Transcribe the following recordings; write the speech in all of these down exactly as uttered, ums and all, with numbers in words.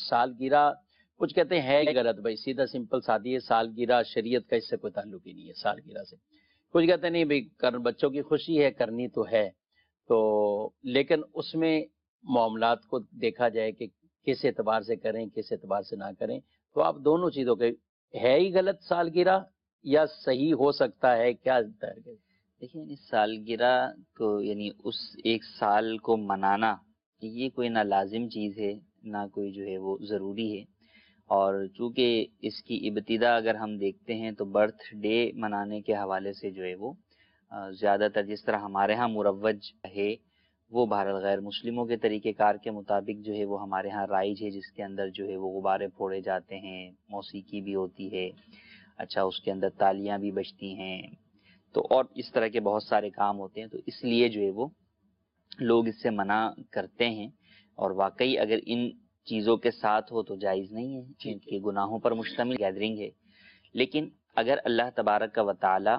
سالگرہ کچھ کہتے ہیں ہے غلط بھائی، سیدھا سمپل سادی ہے، سالگرہ شریعت کا اس سے کوئی تعلق ہی نہیں ہے سالگرہ سے. کچھ کہتے ہیں نہیں بھائی کر بچوں کی خوشی ہے کرنی تو ہے، تو لیکن اس میں معاملات کو دیکھا جائے کہ کس اعتبار سے کریں کس اعتبار سے نہ کریں. تو آپ دونوں چیزوں کے ہے ہی غلط سالگرہ یا صحیح ہو سکتا ہے، کیا دیکھیں یعنی سالگرہ کو یعنی اس ایک سال کو منانا یہ کوئی نہ لازم چیز ہے نہ کوئی جو ہے وہ ضروری ہے. اور چونکہ اس کی ابتدا اگر ہم دیکھتے ہیں تو برتھ ڈے منانے کے حوالے سے جو ہے وہ زیادہ تر جس طرح ہمارے ہاں مروج ہے وہ بہرحال غیر مسلموں کے طریقہ کار کے مطابق جو ہے وہ ہمارے ہاں رائج ہے، جس کے اندر جو ہے وہ غبارے پھوڑے جاتے ہیں، موسیقی بھی ہوتی ہے، اچھا اس کے اندر تالیاں بھی بجتی ہیں، تو اور اس طرح کے بہت سارے کام ہوتے ہیں. تو اس لیے جو ہے وہ لوگ اس سے منع کرتے ہیں، اور واقعی اگر ان چیزوں کے ساتھ ہو تو جائز نہیں ہے، ان کے گناہوں پر مشتمل گیدرنگ ہے. لیکن اگر اللہ تبارک و تعالی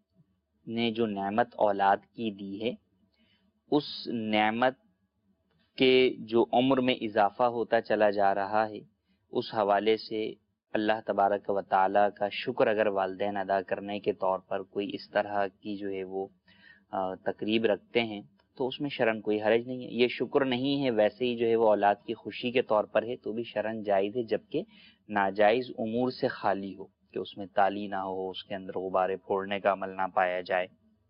نے جو نعمت اولاد کی دی ہے اس نعمت کے جو عمر میں اضافہ ہوتا چلا جا رہا ہے، اس حوالے سے اللہ تبارک و تعالی کا شکر اگر والدین ادا کرنے کے طور پر کوئی اس طرح کی جو ہے وہ تقریب رکھتے ہیں تو اس میں شرعاً کوئی حرج نہیں ہے. یہ شکر نہیں ہے، ویسے ہی جو ہے وہ اولاد کی خوشی کے طور پر ہے تو بھی شرعاً جائز ہے، جبکہ ناجائز امور سے خالی ہو، کہ اس میں تالی نہ ہو، اس کے اندر غبارے پھوڑنے کا عمل نہ پایا جائے،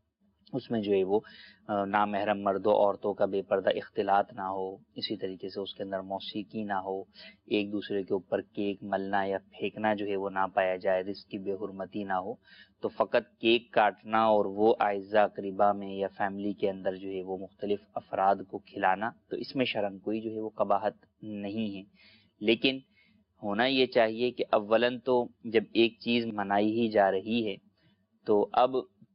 اس میں جو ہے وہ نامحرم مردوں عورتوں کا بے پردہ اختلاط نہ ہو، اسی طریقے سے اس کے اندر موسیقی نہ ہو، ایک دوسرے کے اوپر کیک ملنا یا پھینکنا جو ہے وہ نہ پایا جائے، رزق کی بے حرمتی نہ ہو. تو فقط کیک کاٹنا اور وہ اعزاء اقربا میں یا فیملی کے اندر جو ہے وہ مختلف افراد کو کھلانا، تو اس میں شرعاً کوئی جو ہے وہ قباحت نہیں ہے. لیکن ہونا یہ چاہیے کہ اولاً تو جب ایک چیز منائی ہی جا رہی ہے تو اب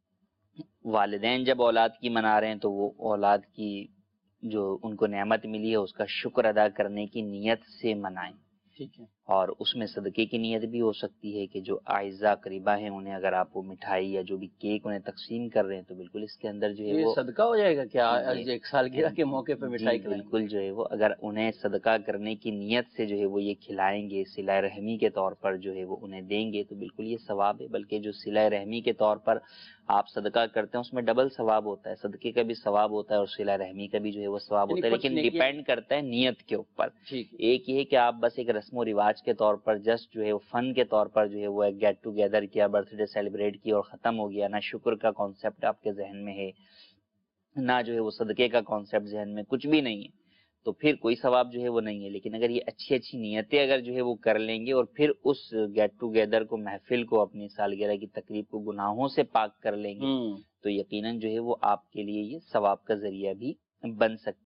والدین جب اولاد کی منا رہے ہیں تو وہ اولاد کی جو ان کو نعمت ملی ہے اس کا شکر ادا کرنے کی نیت سے منائیں. ٹھیک ہے. اور اس میں صدقے کی نیت بھی ہو سکتی ہے کہ جو اعزاء اقربا ہیں انہیں اگر آپ وہ مٹھائی یا جو بھی کیک انہیں تقسیم کر رہے ہیں تو بالکل اس کے اندر جو ہے یہ وہ صدقہ ہو جائے گا کیا ایک سالگرہ کے موقع پہ مٹھائی جی کھلائیں؟ بالکل جو ہے وہ اگر انہیں صدقہ کرنے کی نیت سے جو ہے وہ یہ کھلائیں گے، صلہ رحمی کے طور پر جو ہے وہ انہیں دیں گے تو بالکل یہ ثواب ہے. بلکہ جو صلہ رحمی کے طور پر آپ صدقہ کرتے ہیں اس میں ڈبل ثواب ہوتا ہے، صدقے کا بھی ثواب ہوتا ہے اور صلہ رحمی کا بھی جو ہے وہ ثواب ہوتا ہے. لیکن ڈیپینڈ کرتا ہے نیت کے اوپر. ایک یہ ہے کہ آپ بس ایک رسم و رواج کے طور پر جسٹ جو ہے وہ فن کے طور پر جو ہے وہ ایک گیٹ ٹوگیدر کیا، برتھ ڈے سیلیبریٹ کیا اور ختم ہو گیا، نہ شکر کا کانسیپٹ آپ کے ذہن میں ہے نہ جو ہے وہ صدقے کا کانسیپٹ ذہن میں، کچھ بھی نہیں ہے، تو پھر کوئی ثواب جو ہے وہ نہیں ہے. لیکن اگر یہ اچھی اچھی نیتیں اگر جو ہے وہ کر لیں گے اور پھر اس گیٹ ٹوگیدر کو، محفل کو، اپنی سالگرہ کی تقریب کو گناہوں سے پاک کر لیں گے تو یقیناً جو ہے وہ آپ کے لیے یہ ثواب کا ذریعہ بھی بن سکتا ہے.